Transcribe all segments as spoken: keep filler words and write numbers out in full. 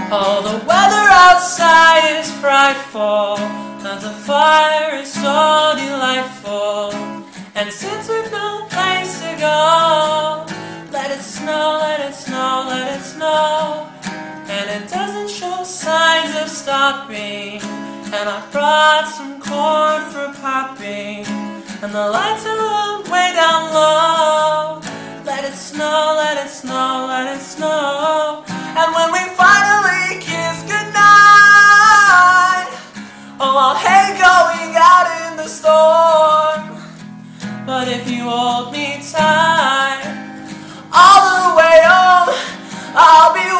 Oh, the weather outside is frightful, and the fire is so delightful. And since we've no place to go, let it snow, let it snow, let it snow. And it doesn't show signs of stopping. And I brought some corn for popping. And the lights are way down low. Let it snow, let it snow, let it snow. And when we finally kiss goodnight, oh, I'll hate going out in the storm. But if you hold me tight, all the way home, I'll be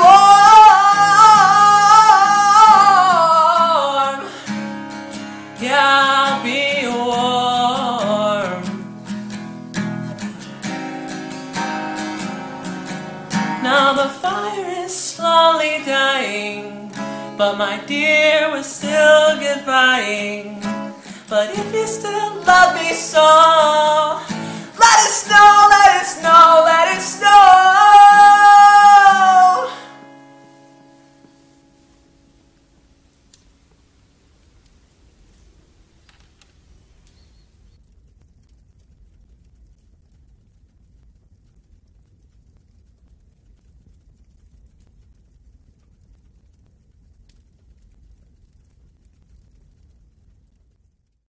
warm. Yeah, I'll be warm. Now the fire is slowly dying, but my dear, we're still goodbying. But if you still love me so,